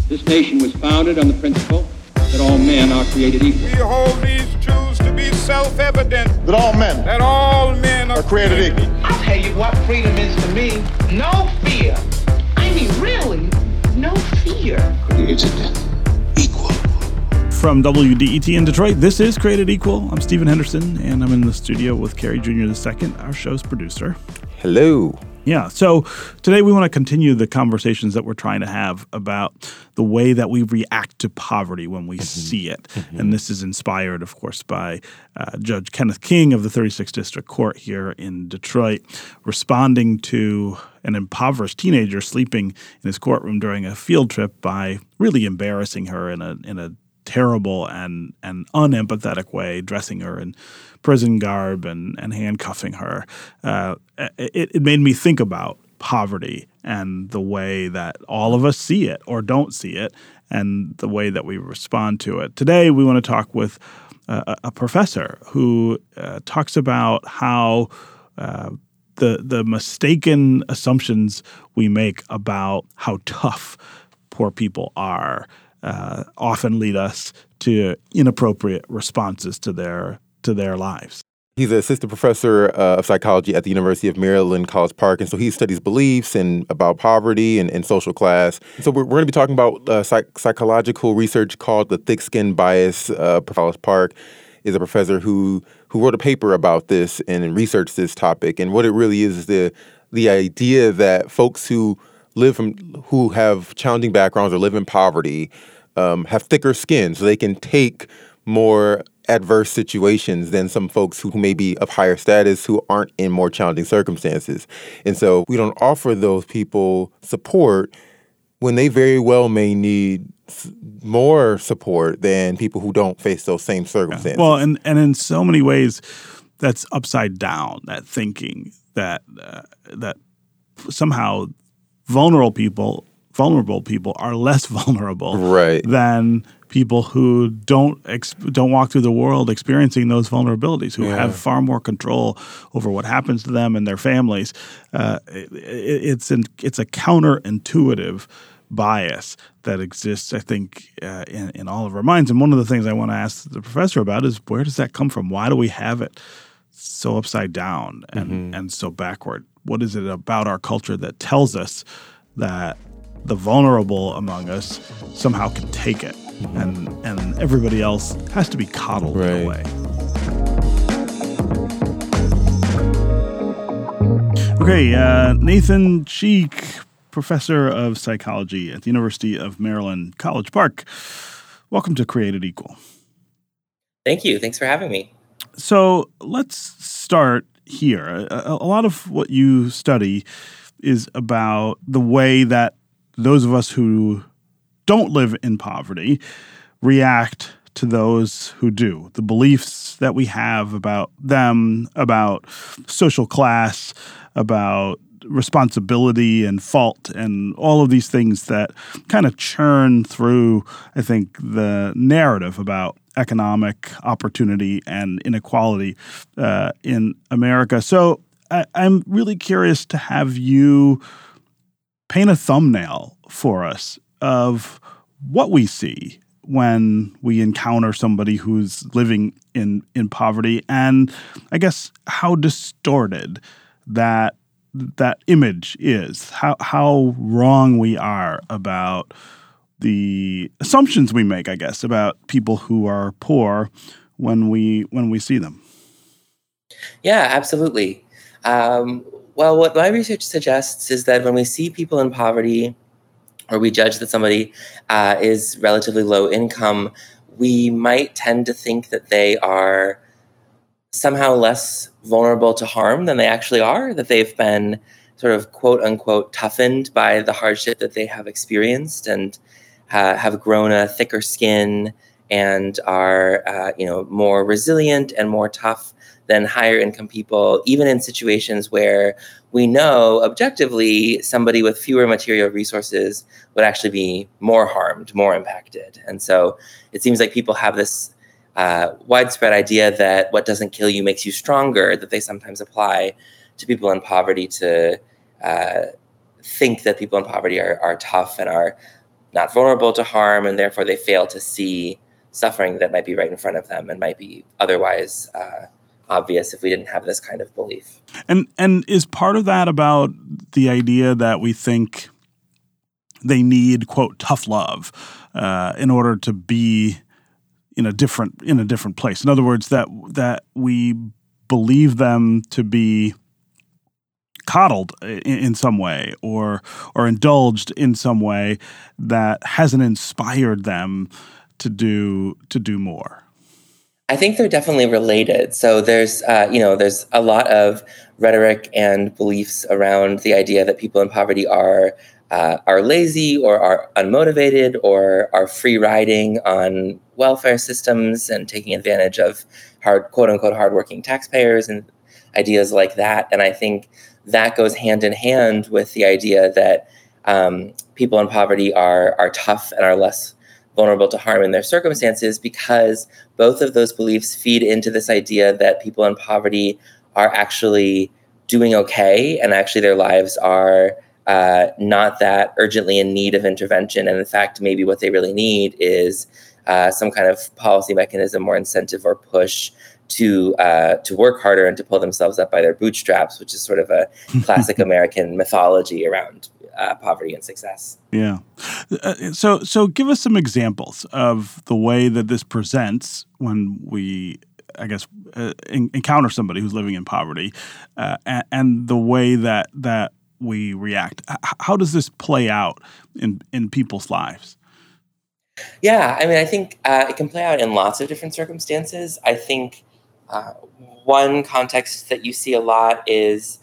This nation was founded on the principle that all men are created equal. We hold these truths to be self-evident. That all men are created equal. I'll tell you what freedom is to me. No fear. I mean, really, no fear. Created equal. From WDET in Detroit, this is Created Equal. I'm Stephen Henderson, and I'm in the studio with Kerry Jr. II, our show's producer. Hello. Yeah, so today we want to continue the conversations that we're trying to have about the way that we react to poverty when we see it. And this is inspired, of course, by Judge Kenneth King of the 36th District Court here in Detroit, responding to an impoverished teenager sleeping in his courtroom during a field trip by really embarrassing her in a terrible and unempathetic way, dressing her in prison garb and handcuffing her. It made me think about poverty and the way that all of us see it or don't see it and the way that we respond to it. Today, we want to talk with a professor who talks about how the mistaken assumptions we make about how tough poor people are often lead us to inappropriate responses to their lives. He's an assistant professor of psychology at the University of Maryland, College Park, and so he studies beliefs and about poverty and social class. So we're going to be talking about psychological research called the thick-skin bias. College Park is a professor who wrote a paper about this and researched this topic. And what it really is the idea that folks who have challenging backgrounds or live in poverty have thicker skin, so they can take more adverse situations than some folks who may be of higher status who aren't in more challenging circumstances. And so we don't offer those people support when they very well may need more support than people who don't face those same circumstances. Yeah. Well, and in so many ways, that's upside down, that thinking that somehow vulnerable people are less vulnerable than people who don't walk through the world experiencing those vulnerabilities, who have far more control over what happens to them and their families. It's a counterintuitive bias that exists, I think, in all of our minds. And one of the things I want to ask the professor about is, where does that come from? Why do we have it so upside down and so backward? What is it about our culture that tells us that the vulnerable among us somehow can take it and everybody else has to be coddled in a way? Okay, Nathan Cheek, professor of psychology at the University of Maryland, College Park. Welcome to Created Equal. Thank you. Thanks for having me. So let's start here. A lot of what you study is about the way that those of us who don't live in poverty react to those who do. The beliefs that we have about them, about social class, about responsibility and fault, and all of these things that kind of churn through, I think, the narrative about economic opportunity and inequality in America. So I'm really curious to have you paint a thumbnail for us of what we see when we encounter somebody who's living in poverty, and I guess how distorted that image is, how wrong we are about the assumptions we make, I guess, about people who are poor when we see them. Yeah, absolutely. Well, what my research suggests is that when we see people in poverty, or we judge that somebody is relatively low income, we might tend to think that they are somehow less vulnerable to harm than they actually are, that they've been sort of quote unquote toughened by the hardship that they have experienced and have grown a thicker skin and are more resilient and more tough than higher income people, even in situations where we know objectively somebody with fewer material resources would actually be more harmed, more impacted. And so it seems like people have this widespread idea that what doesn't kill you makes you stronger, that they sometimes apply to people in poverty to think that people in poverty are tough and are not vulnerable to harm, and therefore they fail to see suffering that might be right in front of them and might be otherwise obvious if we didn't have this kind of belief. And is part of that about the idea that we think they need, quote, tough love in order to be in a different place? In other words, that we believe them to be coddled in some way or indulged in some way that hasn't inspired them to do more. I think they're definitely related. So there's a lot of rhetoric and beliefs around the idea that people in poverty are lazy or are unmotivated or are free riding on welfare systems and taking advantage of quote unquote hardworking taxpayers and ideas like that. And I think that goes hand in hand with the idea that people in poverty are tough and are less vulnerable to harm in their circumstances, because both of those beliefs feed into this idea that people in poverty are actually doing okay, and actually their lives are not that urgently in need of intervention. And in fact, maybe what they really need is some kind of policy mechanism or incentive or push to work harder and to pull themselves up by their bootstraps, which is sort of a classic American mythology around poverty and success. Yeah. So give us some examples of the way that this presents when we, I guess, encounter somebody who's living in poverty, and the way that we react. How does this play out in people's lives? Yeah, I mean, I think it can play out in lots of different circumstances. I think one context that you see a lot is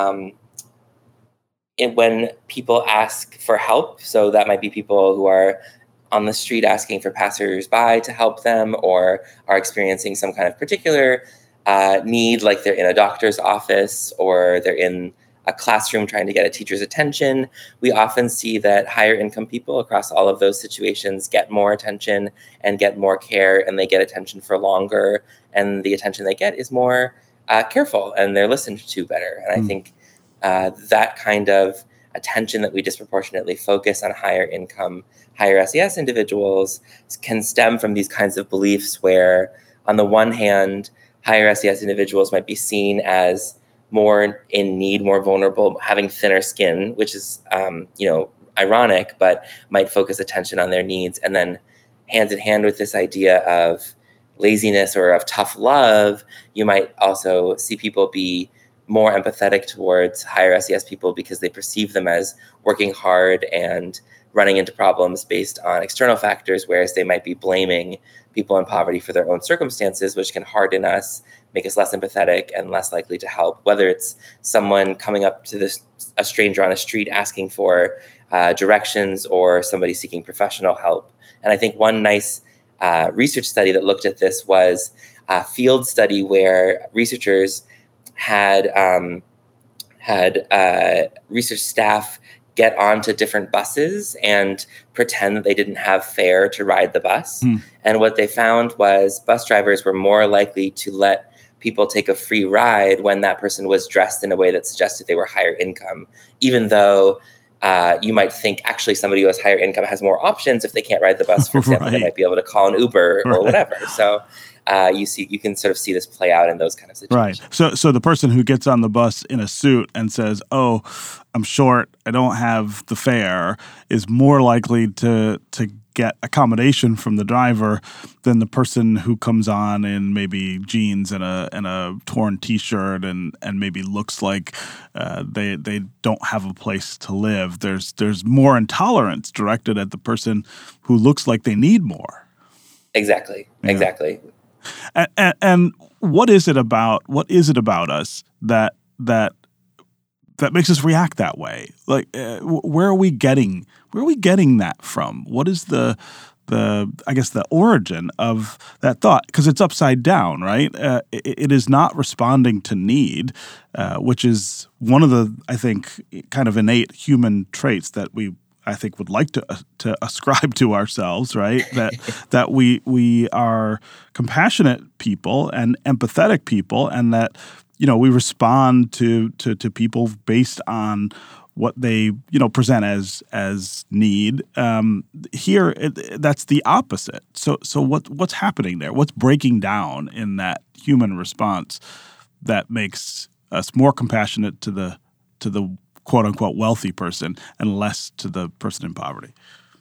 when people ask for help. So that might be people who are on the street asking for passersby to help them, or are experiencing some kind of particular need, like they're in a doctor's office or they're in a classroom trying to get a teacher's attention. We often see that higher income people across all of those situations get more attention and get more care, and they get attention for longer, and the attention they get is more careful, and they're listened to better. And I think that kind of attention that we disproportionately focus on higher income, higher SES individuals can stem from these kinds of beliefs where, on the one hand, higher SES individuals might be seen as more in need, more vulnerable, having thinner skin, which is, ironic, but might focus attention on their needs. And then hand in hand with this idea of laziness or of tough love, you might also see people be more empathetic towards higher SES people because they perceive them as working hard and running into problems based on external factors, whereas they might be blaming people in poverty for their own circumstances, which can harden us, make us less empathetic and less likely to help, whether it's someone coming up to a stranger on a street asking for directions or somebody seeking professional help. And I think one nice research study that looked at this was a field study where researchers had research staff get onto different buses and pretend that they didn't have fare to ride the bus. And what they found was bus drivers were more likely to let people take a free ride when that person was dressed in a way that suggested they were higher income, even though you might think actually somebody who has higher income has more options. If they can't ride the bus, for example, They might be able to call an Uber or whatever. So you can sort of see this play out in those kind of situations. Right. So the person who gets on the bus in a suit and says, "Oh, I'm short, I don't have the fare," is more likely to get accommodation from the driver than the person who comes on in maybe jeans and a torn T-shirt and maybe looks like they don't have a place to live. There's more intolerance directed at the person who looks like they need more. Exactly. And what is it about us that makes us react that way? Like, where are we getting that from? What is the origin of that thought? Because it's upside down, right? It is not responding to need, which is one of the, I think, kind of innate human traits that I think would like to ascribe to ourselves, right? That we are compassionate people and empathetic people, and that we respond to people based on what they present as need. Here, that's the opposite. So what's happening there? What's breaking down in that human response that makes us more compassionate to the quote unquote wealthy person and less to the person in poverty?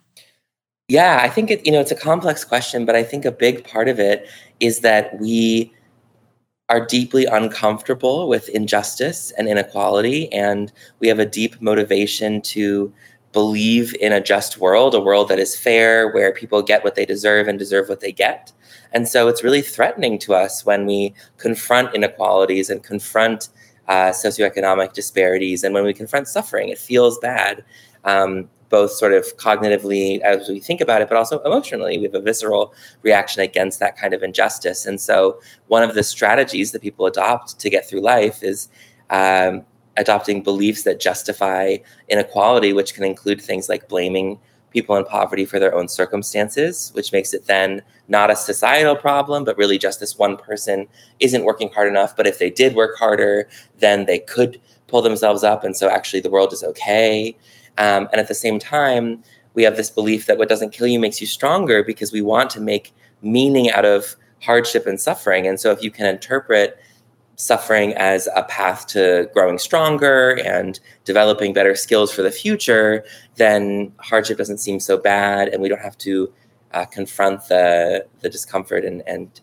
Yeah, I think it's a complex question, but I think a big part of it is that we are deeply uncomfortable with injustice and inequality, and we have a deep motivation to believe in a just world, a world that is fair, where people get what they deserve and deserve what they get. And so it's really threatening to us when we confront inequalities and confront socioeconomic disparities, and when we confront suffering. It feels bad, both sort of cognitively as we think about it, but also emotionally. We have a visceral reaction against that kind of injustice. And so one of the strategies that people adopt to get through life is adopting beliefs that justify inequality, which can include things like blaming people in poverty for their own circumstances, which makes it then not a societal problem, but really just this one person isn't working hard enough. But if they did work harder, then they could pull themselves up. And so actually the world is okay. And at the same time, we have this belief that what doesn't kill you makes you stronger, because we want to make meaning out of hardship and suffering. And so if you can interpret suffering as a path to growing stronger and developing better skills for the future, then hardship doesn't seem so bad, and we don't have to confront the discomfort and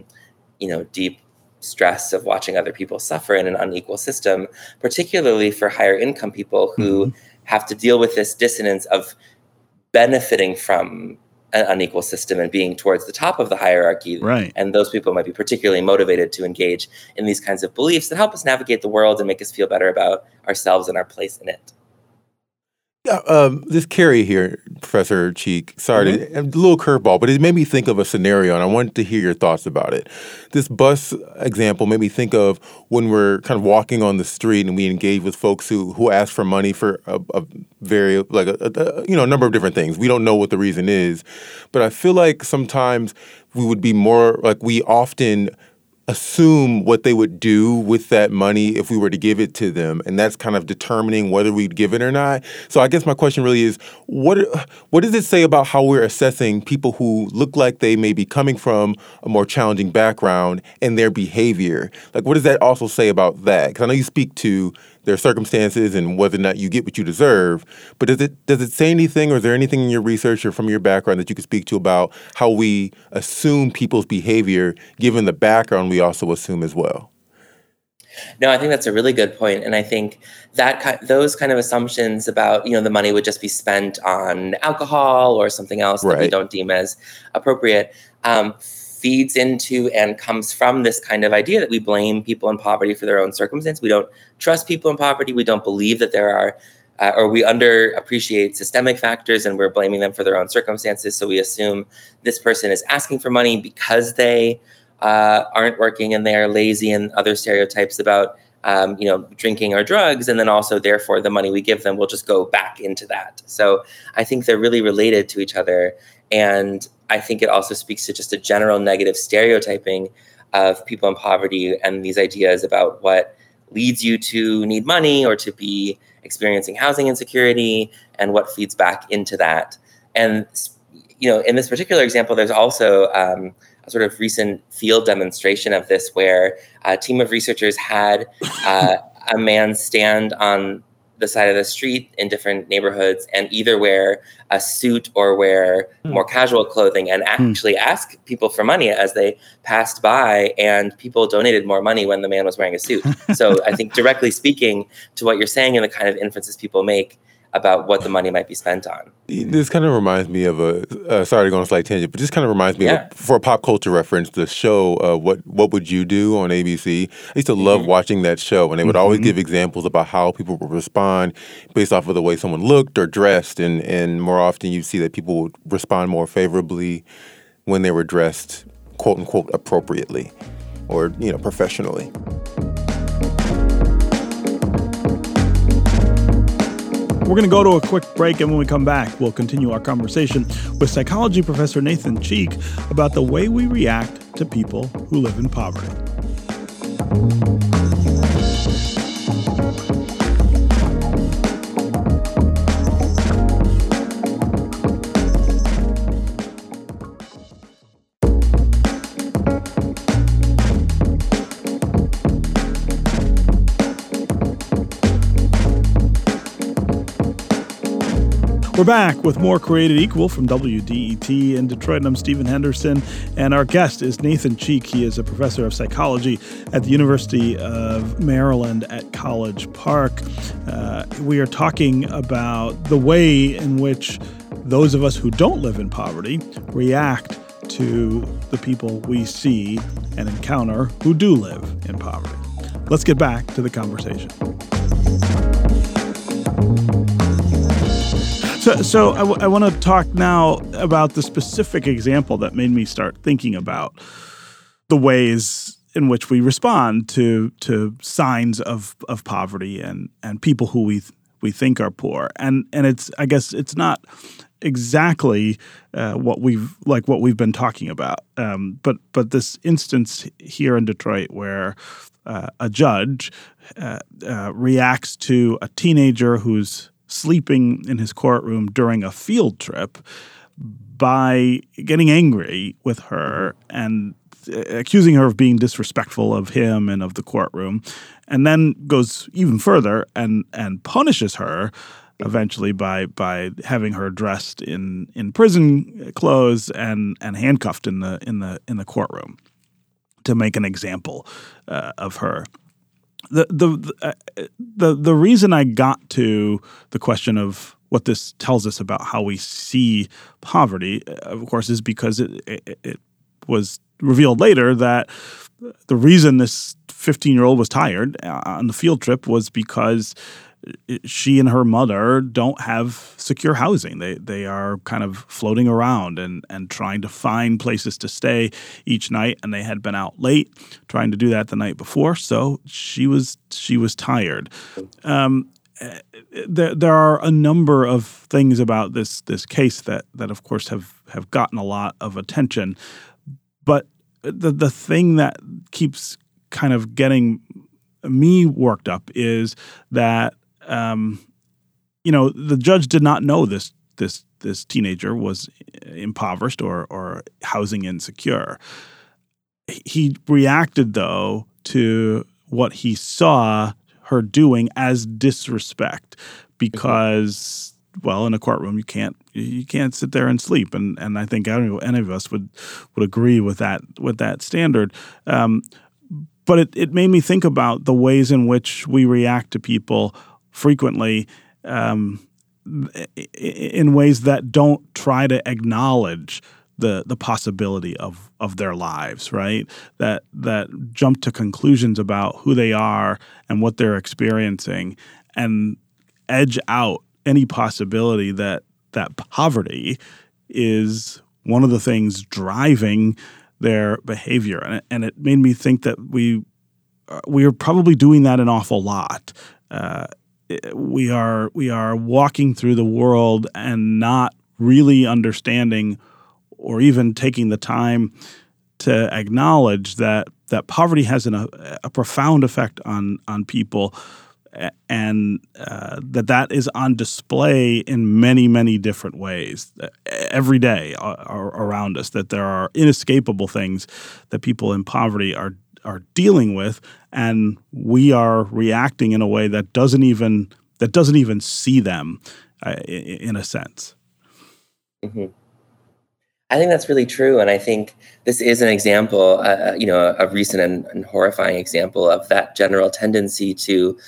deep stress of watching other people suffer in an unequal system, particularly for higher income people who have to deal with this dissonance of benefiting from an unequal system and being towards the top of the hierarchy. Right. And those people might be particularly motivated to engage in these kinds of beliefs that help us navigate the world and make us feel better about ourselves and our place in it. Yeah, this Carrie here, Professor Cheek, sorry, a little curveball, but it made me think of a scenario, and I wanted to hear your thoughts about it. This bus example made me think of when we're kind of walking on the street and we engage with folks who ask for money for a number of different things. We don't know what the reason is, but I feel like sometimes we would be more like we often assume what they would do with that money if we were to give it to them, and that's kind of determining whether we'd give it or not. So I guess my question really is, what does it say about how we're assessing people who look like they may be coming from a more challenging background and their behavior? Like, what does that also say about that? Because I know you speak to their circumstances and whether or not you get what you deserve, but does it say anything, or is there anything in your research or from your background that you could speak to about how we assume people's behavior given the background we also assume as well? No, I think that's a really good point. And I think that those kind of assumptions about, the money would just be spent on alcohol or something else that we don't deem as appropriate, feeds into and comes from this kind of idea that we blame people in poverty for their own circumstance. We don't trust people in poverty. We don't believe that there are, or we underappreciate systemic factors, and we're blaming them for their own circumstances. So we assume this person is asking for money because they aren't working and they are lazy, and other stereotypes about drinking or drugs, and then also therefore the money we give them will just go back into that. So I think they're really related to each other, and I think it also speaks to just a general negative stereotyping of people in poverty and these ideas about what leads you to need money or to be experiencing housing insecurity and what feeds back into that. And in this particular example, there's also a sort of recent field demonstration of this, where a team of researchers had a man stand on the side of the street in different neighborhoods and either wear a suit or wear more casual clothing and actually ask people for money as they passed by, and people donated more money when the man was wearing a suit. So I think directly speaking to what you're saying and the kind of inferences people make about what the money might be spent on. This kind of reminds me of sorry to go on a slight tangent, but this kind of reminds me of, for a pop culture reference, the show, What Would You Do on ABC? I used to love watching that show, and they would always give examples about how people would respond based off of the way someone looked or dressed, and more often you see that people would respond more favorably when they were dressed, quote unquote, appropriately or, professionally. We're going to go to a quick break, and when we come back, we'll continue our conversation with psychology professor Nathan Cheek about the way we react to people who live in poverty. We're back with more Created Equal from WDET in Detroit. I'm Stephen Henderson, and our guest is Nathan Cheek. He is a professor of psychology at the University of Maryland at College Park. We are talking about the way in which those of us who don't live in poverty react to the people we see and encounter who do live in poverty. Let's get back to the conversation. So I want to talk now about the specific example that made me start thinking about the ways in which we respond to signs of poverty and people who we think are poor. And it's, I guess it's not exactly what we've been talking about. But this instance here in Detroit where a judge reacts to a teenager who's sleeping in his courtroom during a field trip by getting angry with her and accusing her of being disrespectful of him and of the courtroom, and then goes even further and punishes her eventually by having her dressed in prison clothes and handcuffed in the courtroom to make an example of her. The reason I got to the question of what this tells us about how we see poverty, of course, is because it was revealed later that the reason this 15-year-old was tired on the field trip was because she and her mother don't have secure housing. They are kind of floating around and trying to find places to stay each night, and they had been out late trying to do that the night before, so she was tired. There are a number of things about this case that of course have gotten a lot of attention, but the thing that keeps kind of getting me worked up is that the judge did not know this teenager was impoverished or housing insecure. He reacted, though, to what he saw her doing as disrespect because, well, in a courtroom you can't sit there and sleep, and I think any of us would agree with that standard. But it made me think about the ways in which we react to people frequently in ways that don't try to acknowledge the possibility of their lives, right? That jump to conclusions about who they are and what they're experiencing and edge out any possibility that poverty is one of the things driving their behavior. And it made me think that we are probably doing that an awful lot. We are walking through the world and not really understanding or even taking the time to acknowledge that poverty has a profound effect on people, and that is on display in many, many different ways every day around us, that there are inescapable things that people in poverty are dealing with, and we are reacting in a way that doesn't even see them in a sense. Mm-hmm. I think that's really true, and I think this is an example, a recent and horrifying example of that general tendency to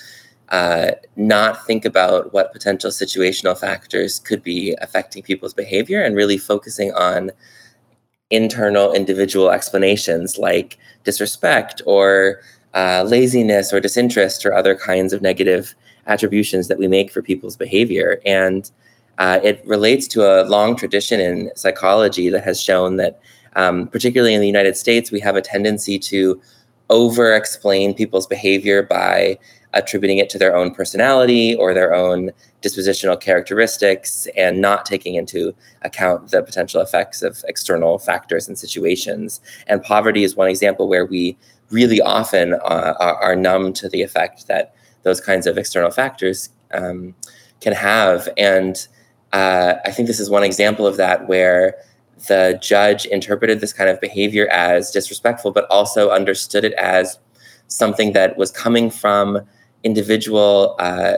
not think about what potential situational factors could be affecting people's behavior and really focusing on internal individual explanations like disrespect or laziness or disinterest or other kinds of negative attributions that we make for people's behavior. And it relates to a long tradition in psychology that has shown that, particularly in the United States, we have a tendency to over-explain people's behavior by attributing it to their own personality or their own dispositional characteristics and not taking into account the potential effects of external factors and situations. And poverty is one example where we really often are numb to the effect that those kinds of external factors can have. And I think this is one example of that, where the judge interpreted this kind of behavior as disrespectful, but also understood it as something that was coming from individual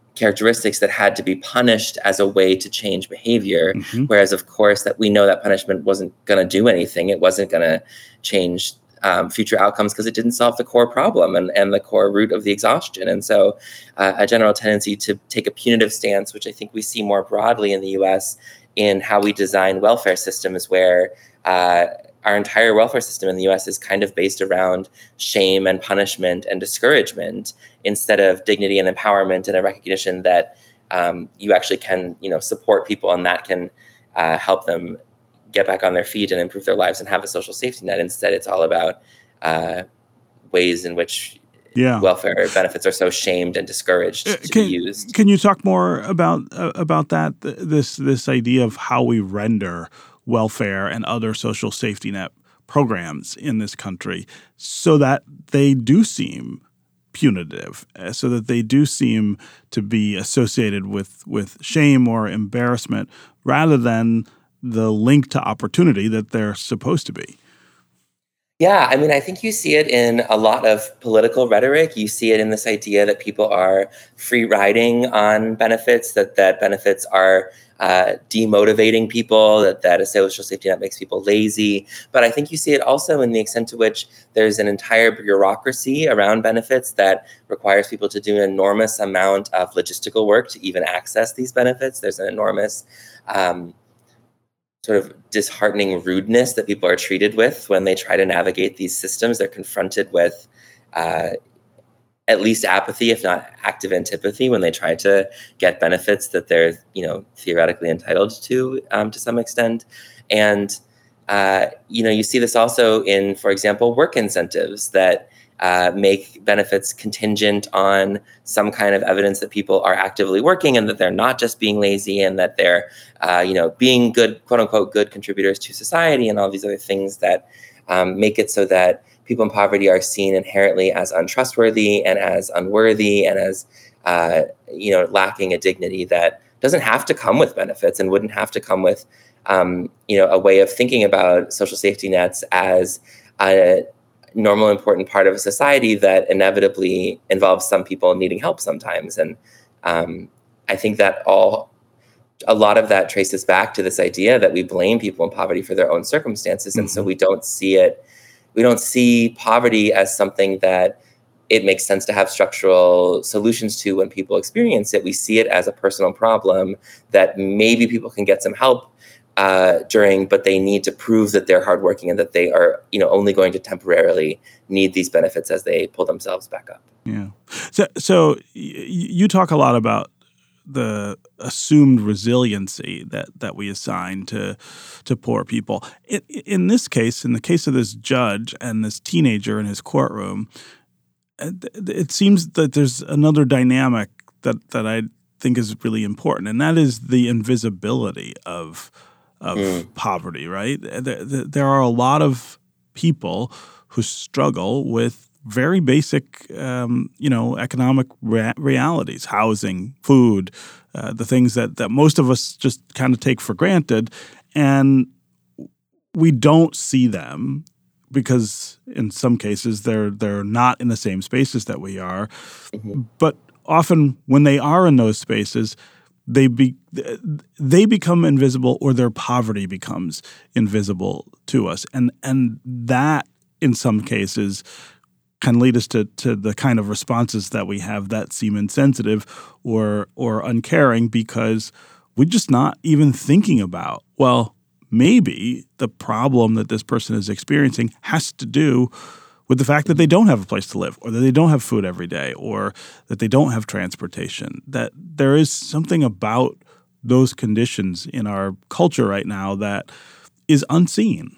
characteristics that had to be punished as a way to change behavior. Whereas, of course, that we know that punishment wasn't going to do anything. It wasn't going to change future outcomes because it didn't solve the core problem and the core root of the exhaustion. And so a general tendency to take a punitive stance, which I think we see more broadly in the US in how we design welfare systems, where our entire welfare system in the US is kind of based around shame and punishment and discouragement instead of dignity and empowerment and a recognition that you actually can, support people and that can help them get back on their feet and improve their lives and have a social safety net. Instead, it's all about ways in which welfare benefits are so shamed and discouraged to be used. Can you talk more about that? This idea of how we render welfare and other social safety net programs in this country so that they do seem punitive, so that they do seem to be associated with shame or embarrassment rather than the link to opportunity that they're supposed to be. Yeah, I mean, I think you see it in a lot of political rhetoric. You see it in this idea that people are free riding on benefits, that benefits are demotivating people, that a social safety net makes people lazy. But I think you see it also in the extent to which there's an entire bureaucracy around benefits that requires people to do an enormous amount of logistical work to even access these benefits. There's an enormous sort of disheartening rudeness that people are treated with when they try to navigate these systems. They're confronted with at least apathy, if not active antipathy, when they try to get benefits that they're, theoretically entitled to some extent. And, you see this also in, for example, work incentives that make benefits contingent on some kind of evidence that people are actively working and that they're not just being lazy and that they're, being good, quote unquote, good contributors to society and all these other things that make it so that people in poverty are seen inherently as untrustworthy and as unworthy and as, lacking a dignity that doesn't have to come with benefits and wouldn't have to come with, a way of thinking about social safety nets as a normal, important part of a society that inevitably involves some people needing help sometimes. And I think that a lot of that traces back to this idea that we blame people in poverty for their own circumstances. And so we don't see poverty as something that it makes sense to have structural solutions to when people experience it. We see it as a personal problem that maybe people can get some help but they need to prove that they're hardworking and that they are, only going to temporarily need these benefits as they pull themselves back up. Yeah. So you talk a lot about the assumed resiliency that we assign to poor people. In this case, in the case of this judge and this teenager in his courtroom, it seems that there's another dynamic that I think is really important, and that is the invisibility of poverty, right? There are a lot of people who struggle with very basic, economic realities, housing, food, the things that most of us just kind of take for granted. And we don't see them because in some cases they're not in the same spaces that we are. But often when they are in those spaces, they become invisible, or their poverty becomes invisible to us, and that in some cases can lead us to the kind of responses that we have that seem insensitive or uncaring, because we're just not even thinking about, well, maybe the problem that this person is experiencing has to do with the fact that they don't have a place to live, or that they don't have food every day, or that they don't have transportation, that there is something about those conditions in our culture right now that is unseen.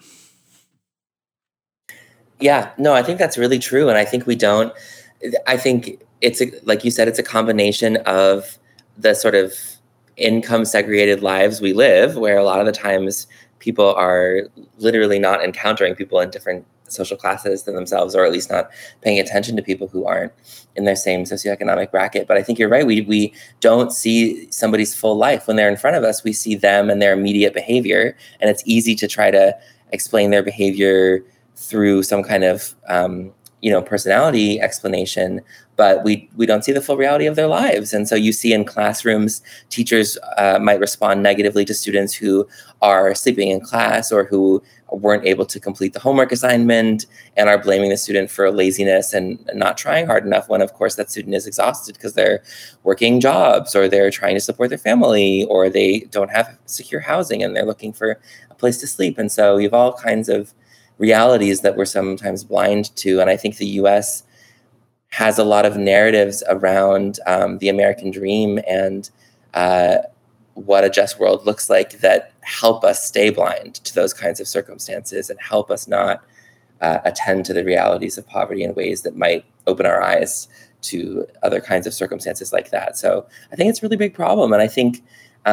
Yeah, no, I think that's really true. And I think like you said, it's a combination of the sort of income segregated lives we live, where a lot of the times people are literally not encountering people in different social classes than themselves, or at least not paying attention to people who aren't in their same socioeconomic bracket. But I think you're right. We don't see somebody's full life. When they're in front of us, we see them and their immediate behavior. And it's easy to try to explain their behavior through some kind of, personality explanation, but we don't see the full reality of their lives. And so you see in classrooms, teachers might respond negatively to students who are sleeping in class or who weren't able to complete the homework assignment and are blaming the student for laziness and not trying hard enough, when of course that student is exhausted because they're working jobs or they're trying to support their family or they don't have secure housing and they're looking for a place to sleep. And so you have all kinds of realities that we're sometimes blind to. And I think the US has a lot of narratives around the American dream and what a just world looks like that help us stay blind to those kinds of circumstances and help us not attend to the realities of poverty in ways that might open our eyes to other kinds of circumstances like that. So I think it's a really big problem. And I think,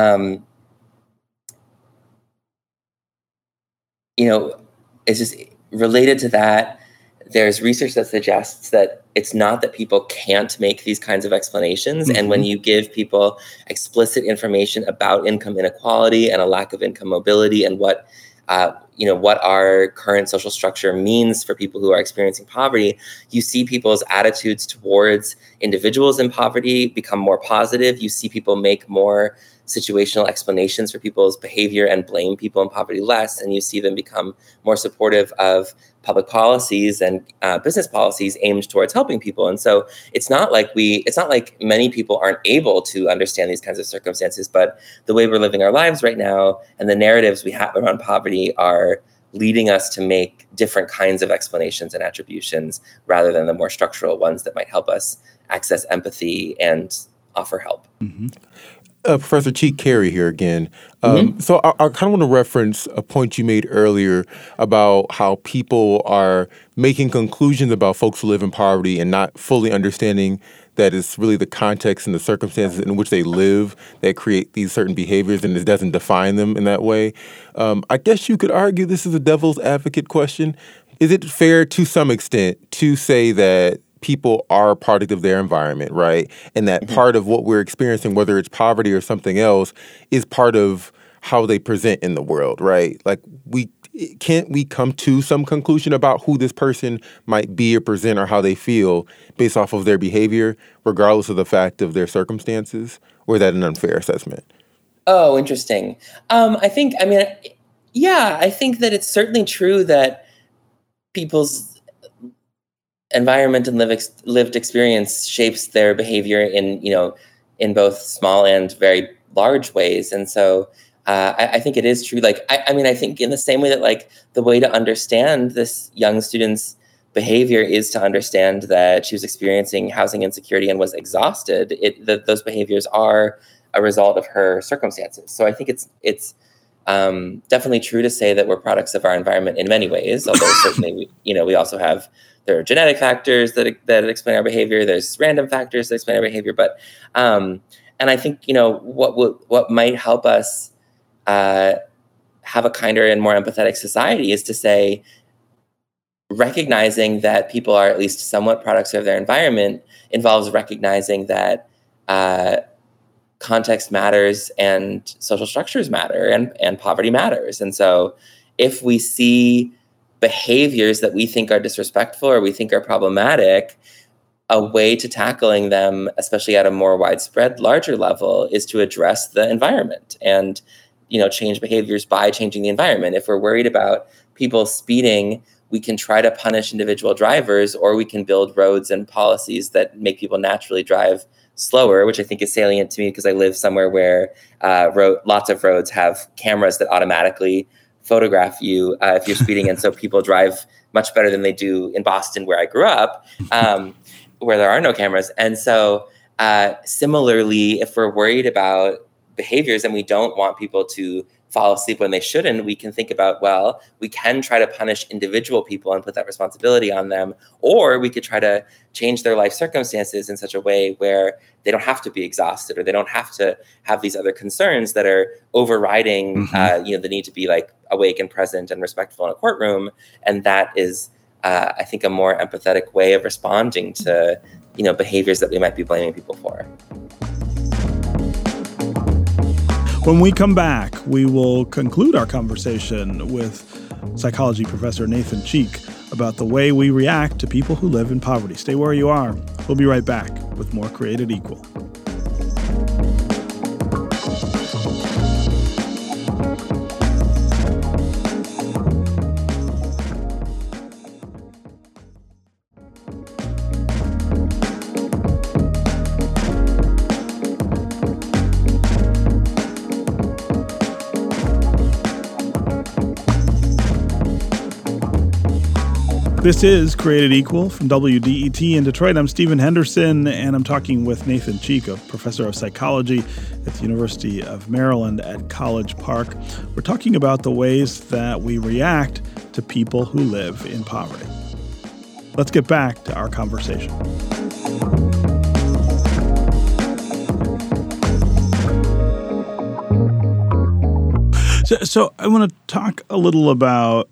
it's just related to that. There's research that suggests that it's not that people can't make these kinds of explanations. Mm-hmm. And when you give people explicit information about income inequality and a lack of income mobility and what our current social structure means for people who are experiencing poverty, you see people's attitudes towards individuals in poverty become more positive. You see people make more situational explanations for people's behavior and blame people in poverty less. And you see them become more supportive of public policies and business policies aimed towards helping people. And so it's not like many people aren't able to understand these kinds of circumstances, but the way we're living our lives right now and the narratives we have around poverty are leading us to make different kinds of explanations and attributions rather than the more structural ones that might help us access empathy and offer help. Mm-hmm. Professor Cheek Carey here again. So I kind of want to reference a point you made earlier about how people are making conclusions about folks who live in poverty and not fully understanding that it's really the context and the circumstances in which they live that create these certain behaviors, and it doesn't define them in that way. I guess you could argue this is a devil's advocate question. Is it fair to some extent to say that people are a product of their environment, right? And that part of what we're experiencing, whether it's poverty or something else, is part of how they present in the world, right? Like, can't we come to some conclusion about who this person might be or present or how they feel based off of their behavior, regardless of the fact of their circumstances? Or is that an unfair assessment? Oh, interesting. I think that it's certainly true that people's environment and lived experience shapes their behavior in both small and very large ways. And so I think it is true. Like, I think in the same way that like the way to understand this young student's behavior is to understand that she was experiencing housing insecurity and was exhausted, those behaviors are a result of her circumstances. So I think it's definitely true to say that we're products of our environment in many ways, although certainly we also have, there are genetic factors that explain our behavior. There's random factors that explain our behavior. But and I think what might help us have a kinder and more empathetic society is to say, recognizing that people are at least somewhat products of their environment involves recognizing that context matters and social structures matter and poverty matters. And so if we see behaviors that we think are disrespectful or we think are problematic, a way to tackling them, especially at a more widespread, larger level, is to address the environment and, change behaviors by changing the environment. If we're worried about people speeding, we can try to punish individual drivers, or we can build roads and policies that make people naturally drive slower, which I think is salient to me because I live somewhere where lots of roads have cameras that automatically photograph you if you're speeding. And so people drive much better than they do in Boston, where I grew up, where there are no cameras. And so similarly, if we're worried about behaviors and we don't want people to fall asleep when they shouldn't, we can think about, well, we can try to punish individual people and put that responsibility on them, or we could try to change their life circumstances in such a way where they don't have to be exhausted or they don't have to have these other concerns that are overriding, the need to be like awake and present and respectful in a courtroom. And that is, I think, a more empathetic way of responding to, behaviors that we might be blaming people for. When we come back, we will conclude our conversation with psychology professor Nathan Cheek about the way we react to people who live in poverty. Stay where you are. We'll be right back with more Created Equal. This is Created Equal from WDET in Detroit. I'm Stephen Henderson, and I'm talking with Nathan Cheek, a professor of psychology at the University of Maryland at College Park. We're talking about the ways that we react to people who live in poverty. Let's get back to our conversation. So I want to talk a little about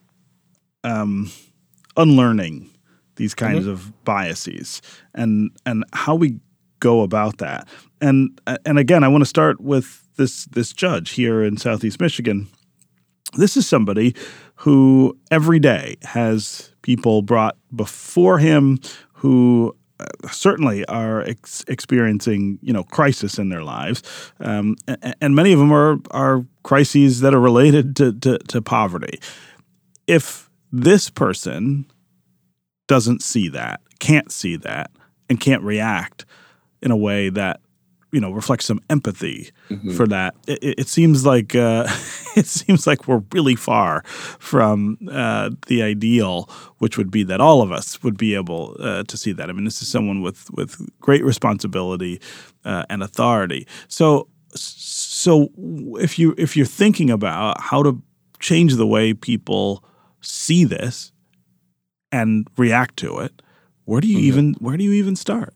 unlearning these kinds of biases and how we go about that. And again, I want to start with this judge here in Southeast Michigan. This is somebody who every day has people brought before him who certainly are experiencing, crisis in their lives, and many of them are crises that are related to poverty. If this person doesn't see that, can't see that, and can't react in a way that reflects some empathy for that, it seems like we're really far from the ideal, which would be that all of us would be able to see that. I mean, this is someone with great responsibility and authority. So if you're thinking about how to change the way people see this and react to it, where do you even start?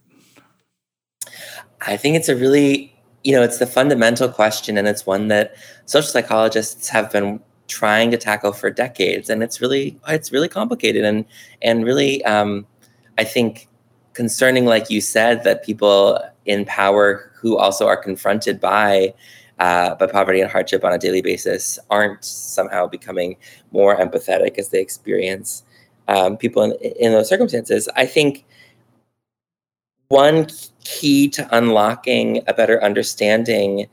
I think it's a really, it's the fundamental question, and it's one that social psychologists have been trying to tackle for decades, and it's really complicated and really, I think, concerning, like you said, that people in power who also are confronted by poverty and hardship on a daily basis aren't somehow becoming more empathetic as they experience people in those circumstances. I think one key to unlocking a better understanding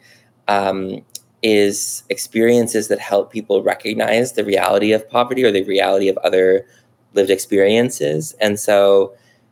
is experiences that help people recognize the reality of poverty or the reality of other lived experiences. And so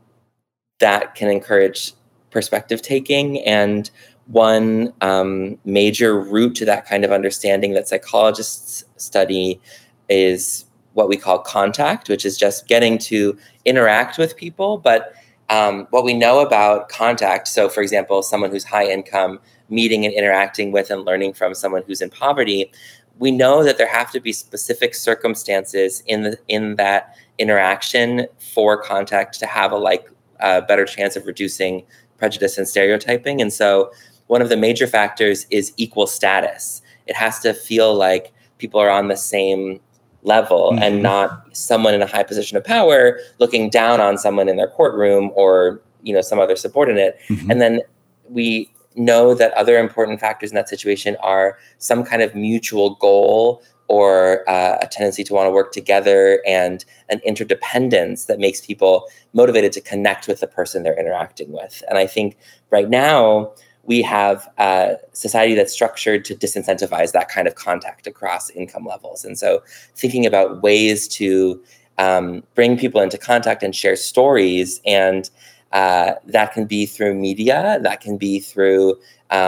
that can encourage perspective taking. And one major route to that kind of understanding that psychologists study is what we call contact, which is just getting to interact with people. But what we know about contact, so for example, someone who's high income, meeting and interacting with and learning from someone who's in poverty, we know that there have to be specific circumstances in that interaction for contact to have a better chance of reducing prejudice and stereotyping. And so one of the major factors is equal status. It has to feel like people are on the same level and not someone in a high position of power looking down on someone in their courtroom or, some other subordinate. And then we know that other important factors in that situation are some kind of mutual goal or a tendency to want to work together and an interdependence that makes people motivated to connect with the person they're interacting with. And I think right now we have a society that's structured to disincentivize that kind of contact across income levels. And so thinking about ways to bring people into contact and share stories, and that can be through media, that can be through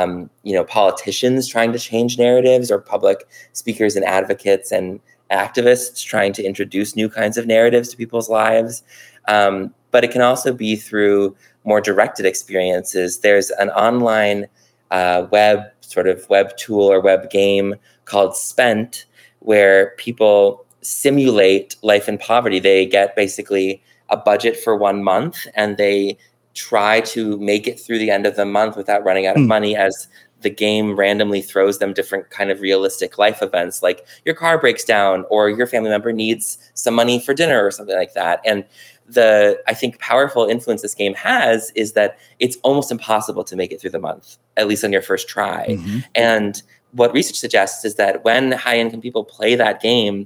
politicians trying to change narratives, or public speakers and advocates and activists trying to introduce new kinds of narratives to people's lives. But it can also be through more directed experiences. There's an online web tool or web game called Spent, where people simulate life in poverty. They get basically a budget for 1 month, and they try to make it through the end of the month without running out of money, as the game randomly throws them different kind of realistic life events, like your car breaks down or your family member needs some money for dinner or something like that. And the, I think, powerful influence this game has is that it's almost impossible to make it through the month, at least on your first try. And what research suggests is that when high-income people play that game,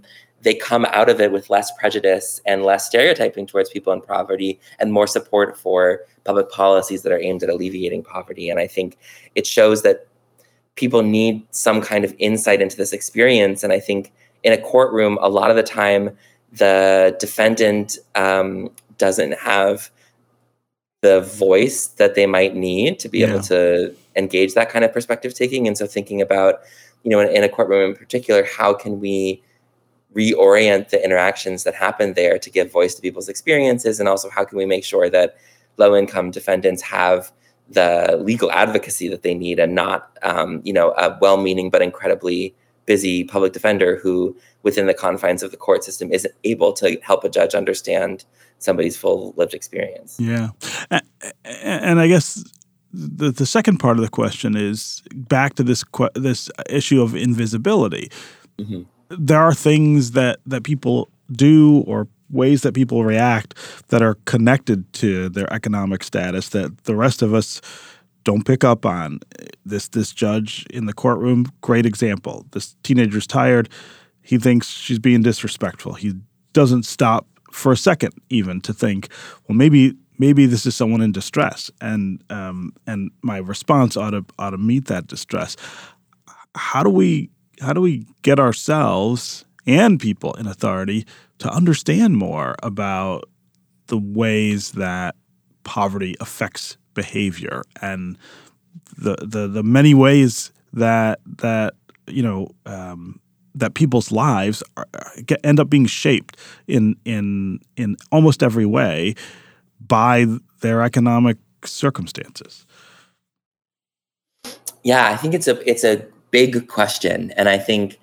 they come out of it with less prejudice and less stereotyping towards people in poverty and more support for public policies that are aimed at alleviating poverty. And I think it shows that people need some kind of insight into this experience. And I think in a courtroom, a lot of the time, the defendant doesn't have the voice that they might need to be able to engage that kind of perspective taking. And so thinking about, in a courtroom in particular, how can we reorient the interactions that happen there to give voice to people's experiences? And also how can we make sure that low-income defendants have the legal advocacy that they need and not, a well-meaning but incredibly busy public defender who, within the confines of the court system, isn't able to help a judge understand somebody's full lived experience. Yeah. And I guess the second part of the question is back to this issue of invisibility. Mm-hmm. There are things that people do or ways that people react that are connected to their economic status that the rest of us don't pick up on. This judge in the courtroom, great example. This teenager's tired. He thinks she's being disrespectful. He doesn't stop for a second even to think, well, maybe this is someone in distress, and my response ought to meet that distress. How do we get ourselves and people in authority to understand more about the ways that poverty affects behavior and the many ways that people's lives end up being shaped in almost every way by their economic circumstances? Yeah, I think it's a big question, and I think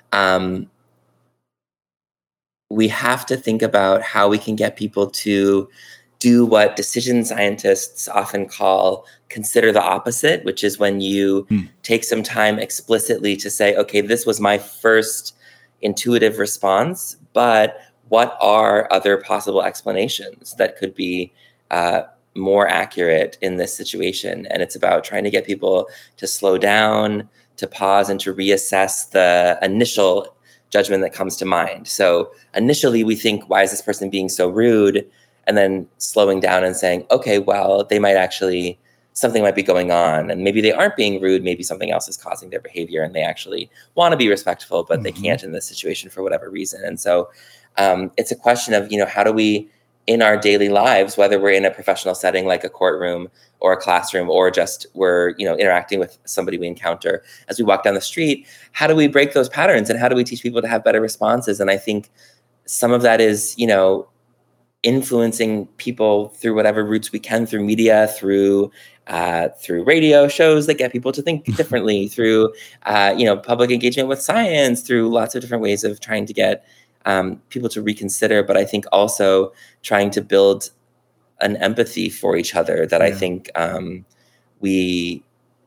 we have to think about how we can get people to do what decision scientists often call consider the opposite, which is when you take some time explicitly to say, okay, this was my first intuitive response, but what are other possible explanations that could be more accurate in this situation? And it's about trying to get people to slow down, to pause, and to reassess the initial judgment that comes to mind. So initially we think, why is this person being so rude? And then slowing down and saying, okay, well, something might be going on. And maybe they aren't being rude. Maybe something else is causing their behavior and they actually want to be respectful, but they can't in this situation for whatever reason. And so it's a question of, how do we, in our daily lives, whether we're in a professional setting like a courtroom or a classroom, or just we're, interacting with somebody we encounter as we walk down the street, how do we break those patterns and how do we teach people to have better responses? And I think some of that is, influencing people through whatever routes we can, through media, through radio shows that get people to think differently, through public engagement with science, through lots of different ways of trying to get people to reconsider. But I think also trying to build an empathy for each other that I think we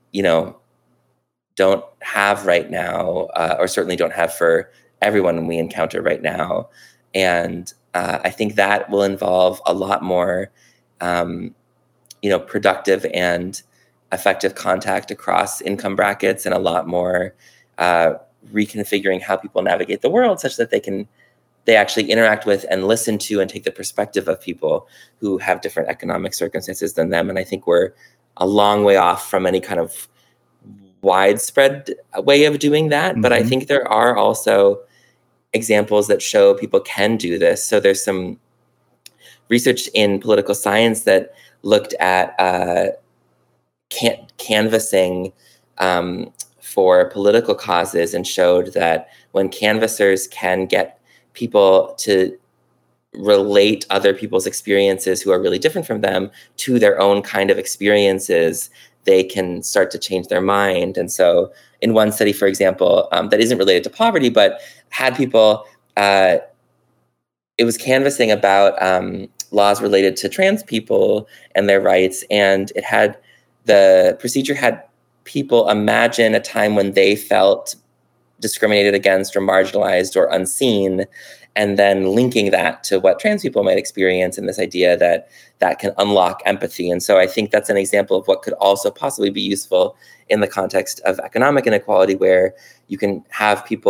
don't have right now, or certainly don't have for everyone we encounter right now. And I think that will involve a lot more, productive and effective contact across income brackets, and a lot more reconfiguring how people navigate the world, such that they actually interact with and listen to and take the perspective of people who have different economic circumstances than them. And I think we're a long way off from any kind of widespread way of doing that. Mm-hmm. But I think there are also examples that show people can do this. So there's some research in political science that looked at canvassing for political causes, and showed that when canvassers can get people to relate other people's experiences who are really different from them to their own kind of experiences, they can start to change their mind. And so in one study, for example, that isn't related to poverty, but had people, it was canvassing about laws related to trans people and their rights. And the procedure had people imagine a time when they felt discriminated against or marginalized or unseen, and then linking that to what trans people might experience, and this idea that can unlock empathy. And so I think that's an example of what could also possibly be useful in the context of economic inequality, where you can have people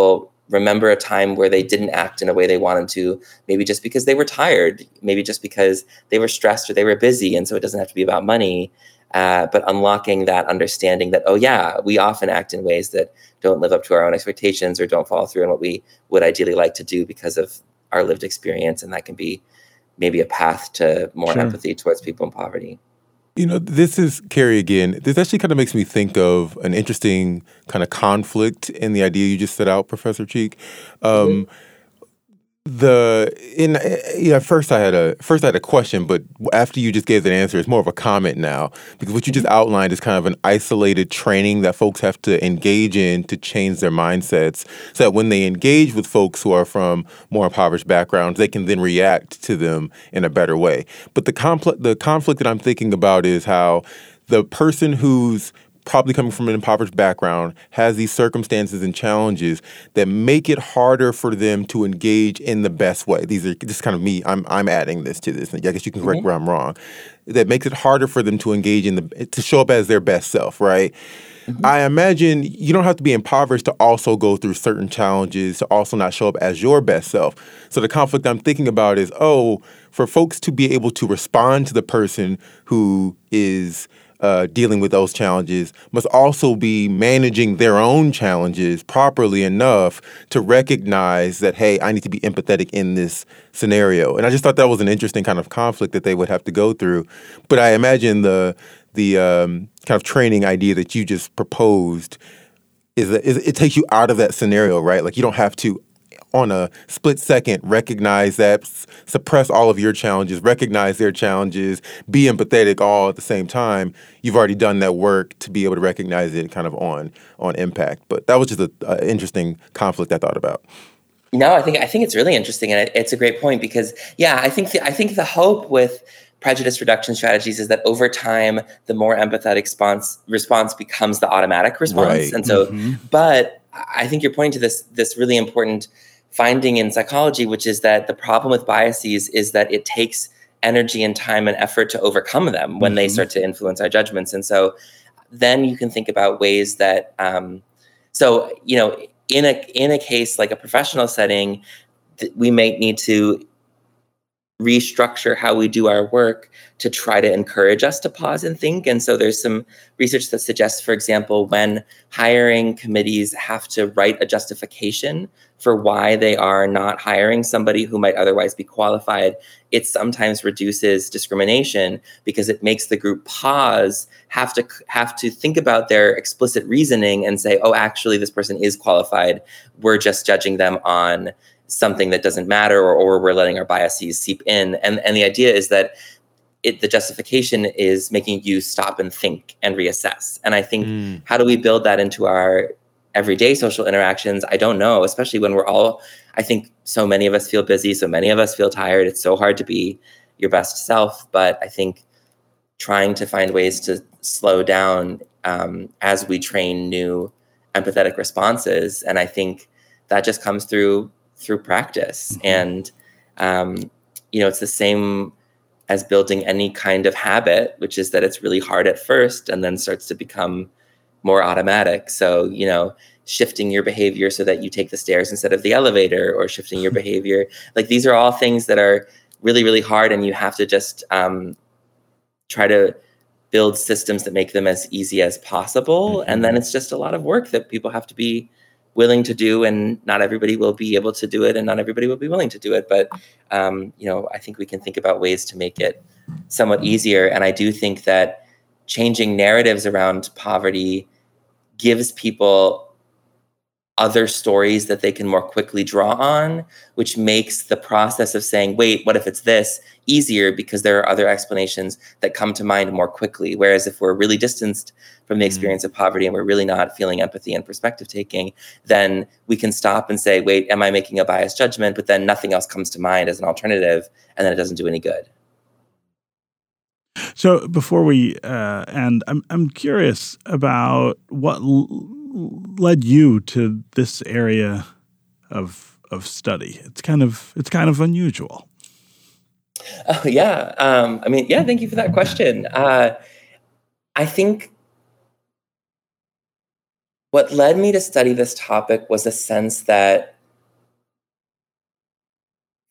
remember a time where they didn't act in a way they wanted to, maybe just because they were tired, maybe just because they were stressed or they were busy. And so it doesn't have to be about money, but unlocking that understanding that, oh yeah, we often act in ways that don't live up to our own expectations or don't follow through on what we would ideally like to do because of our lived experience. And that can be maybe a path to more empathy towards people in poverty. This is Carrie again. This actually kind of makes me think of an interesting kind of conflict in the idea you just set out, Professor Cheek. First I had a question, but after you just gave that answer, it's more of a comment now, because what you just outlined is kind of an isolated training that folks have to engage in to change their mindsets, so that when they engage with folks who are from more impoverished backgrounds, they can then react to them in a better way. But the conflict that I'm thinking about is how the person who's probably coming from an impoverished background has these circumstances and challenges that make it harder for them to engage in the best way. These are just kind of me. I'm adding this to this. I guess you can correct where I'm wrong. That makes it harder for them to engage to show up as their best self, right? I imagine you don't have to be impoverished to also go through certain challenges, to also not show up as your best self. So the conflict I'm thinking about is, for folks to be able to respond to the person who is dealing with those challenges must also be managing their own challenges properly enough to recognize that, hey, I need to be empathetic in this scenario. And I just thought that was an interesting kind of conflict that they would have to go through. But I imagine the kind of training idea that you just proposed is that it takes you out of that scenario, right? Like you don't have to, on a split second, recognize that, suppress all of your challenges, recognize their challenges, be empathetic all at the same time. You've already done that work to be able to recognize it kind of on impact. But that was just an interesting conflict I thought about. No, I think it's really interesting, and it's a great point because, I think the hope with prejudice reduction strategies is that over time, the more empathetic response becomes the automatic response. Right. And so, but I think you're pointing to this really important finding in psychology, which is that the problem with biases is that it takes energy and time and effort to overcome them when they start to influence our judgments. And so then you can think about ways that, in a case like a professional setting, we may need to restructure how we do our work to try to encourage us to pause and think. And so there's some research that suggests, for example, when hiring committees have to write a justification for why they are not hiring somebody who might otherwise be qualified, it sometimes reduces discrimination because it makes the group pause, have to think about their explicit reasoning and say, oh, actually, this person is qualified. We're just judging them on something that doesn't matter, or we're letting our biases seep in. And the idea is that the justification is making you stop and think and reassess. And I think, how do we build that into our everyday social interactions? I don't know, especially when I think so many of us feel busy, so many of us feel tired. It's so hard to be your best self. But I think trying to find ways to slow down as we train new empathetic responses. And I think that just comes through practice. And, it's the same as building any kind of habit, which is that it's really hard at first and then starts to become more automatic. So, shifting your behavior so that you take the stairs instead of the elevator, or shifting your behavior. Like, these are all things that are really, really hard. And you have to just try to build systems that make them as easy as possible. And then it's just a lot of work that people have to be willing to do, and not everybody will be able to do it, and not everybody will be willing to do it. But, I think we can think about ways to make it somewhat easier. And I do think that changing narratives around poverty gives people other stories that they can more quickly draw on, which makes the process of saying, wait, what if it's this, easier, because there are other explanations that come to mind more quickly. Whereas if we're really distanced from the experience of poverty and we're really not feeling empathy and perspective taking, then we can stop and say, wait, am I making a biased judgment? But then nothing else comes to mind as an alternative, and then it doesn't do any good. So before we end, I'm curious about what led you to this area of study. It's kind of unusual. Oh yeah. Thank you for that question. I think what led me to study this topic was a sense that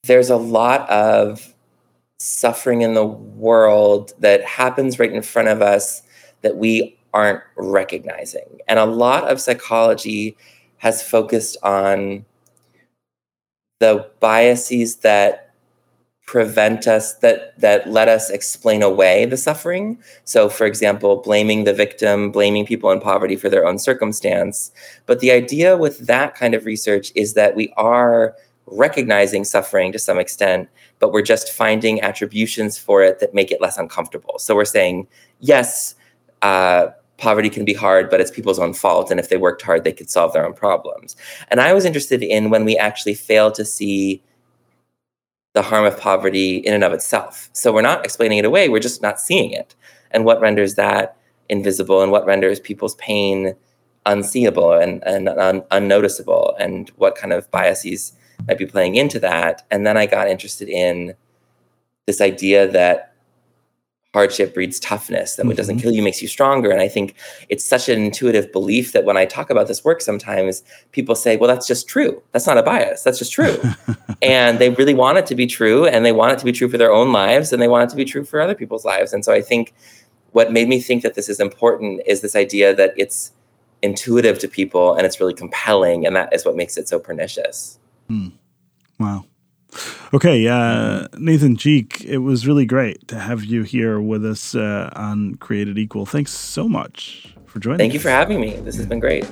There's a lot of suffering in the world that happens right in front of us that we aren't recognizing. And a lot of psychology has focused on the biases that prevent us, that let us explain away the suffering. So, for example, blaming the victim, blaming people in poverty for their own circumstance. But the idea with that kind of research is that we are recognizing suffering to some extent, but we're just finding attributions for it that make it less uncomfortable. So we're saying, yes, poverty can be hard, but it's people's own fault. And if they worked hard, they could solve their own problems. And I was interested in when we actually fail to see the harm of poverty in and of itself. So we're not explaining it away, we're just not seeing it. And what renders that invisible, and what renders people's pain unseeable and unnoticeable, and what kind of biases might be playing into that. And then I got interested in this idea that hardship breeds toughness, that what doesn't kill you makes you stronger. And I think it's such an intuitive belief that when I talk about this work, sometimes people say, well, that's just true. That's not a bias. That's just true. And they really want it to be true, and they want it to be true for their own lives, and they want it to be true for other people's lives. And so I think what made me think that this is important is this idea that it's intuitive to people and it's really compelling, and that is what makes it so pernicious. Wow. Okay, Nathan Cheek, it was really great to have you here with us on Created Equal. Thanks so much for joining us. Thank you for having me. This has been great.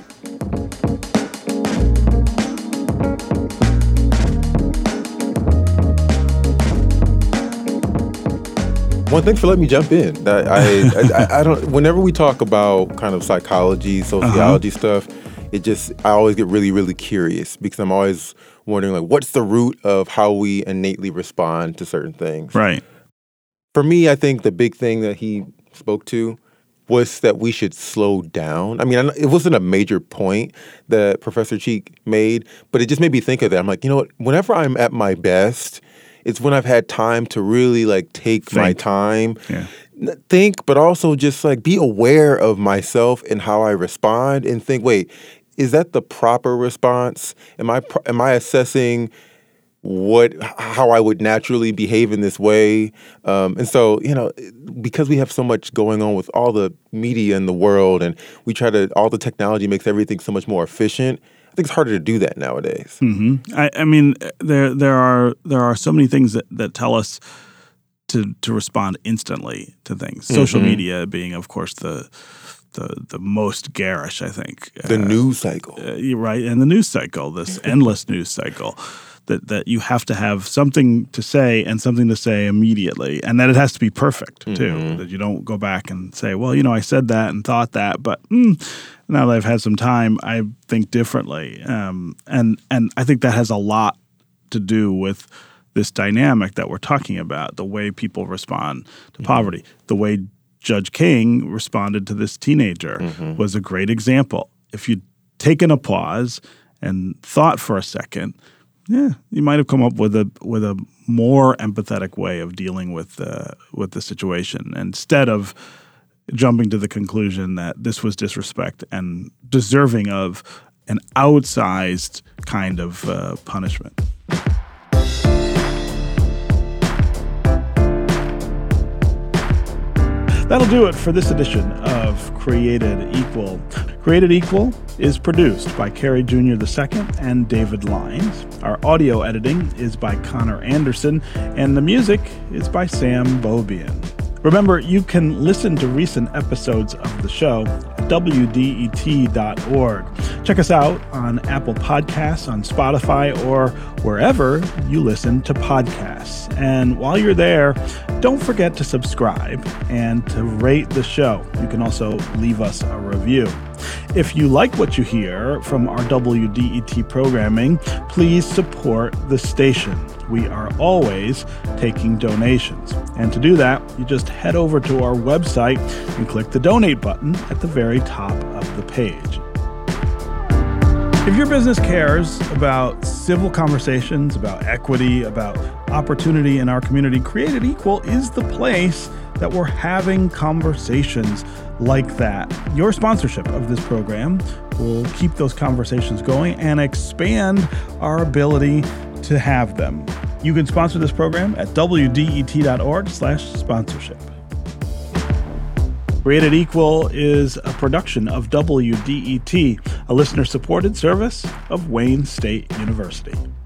One, thanks for letting me jump in. I don't. Whenever we talk about kind of psychology, sociology stuff, I always get really, really curious, because I'm always wondering, like, what's the root of how we innately respond to certain things? Right. For me, I think the big thing that he spoke to was that we should slow down. I mean, it wasn't a major point that Professor Cheek made, but it just made me think of that. I'm like, you know what? Whenever I'm at my best, it's when I've had time to really, like, take my time, think, but also just, like, be aware of myself and how I respond, and think, wait, is that the proper response? Am I assessing how I would naturally behave in this way? And so, because we have so much going on with all the media in the world, and all the technology makes everything so much more efficient, I think it's harder to do that nowadays. Mm-hmm. I mean, there are so many things that tell us to respond instantly to things. Social media being, of course, the most garish, I think. The news cycle. You're right. And the news cycle, this endless news cycle, that you have to have something to say, and something to say immediately. And that it has to be perfect, too. That you don't go back and say, well, I said that and thought that, but now that I've had some time, I think differently. And I think that has a lot to do with this dynamic that we're talking about, the way people respond to poverty, the way Judge King responded to this teenager was a great example. If you'd taken a pause and thought for a second, you might have come up with a more empathetic way of dealing with the situation, instead of jumping to the conclusion that this was disrespect and deserving of an outsized kind of punishment. That'll do it for this edition of Created Equal. Created Equal is produced by Carrie Jr. II and David Lines. Our audio editing is by Connor Anderson, and the music is by Sam Bobian. Remember, you can listen to recent episodes of the show at WDET.org. Check us out on Apple Podcasts, on Spotify, or wherever you listen to podcasts. And while you're there, don't forget to subscribe and to rate the show. You can also leave us a review. If you like what you hear from our WDET programming, please support the station. We are always taking donations. And to do that, you just head over to our website and click the donate button at the very top of the page. If your business cares about civil conversations, about equity, about opportunity in our community, Created Equal is the place that we're having conversations like that. Your sponsorship of this program will keep those conversations going and expand our ability to have them. You can sponsor this program at wdet.org/sponsorship. Created Equal is a production of WDET, a listener-supported service of Wayne State University.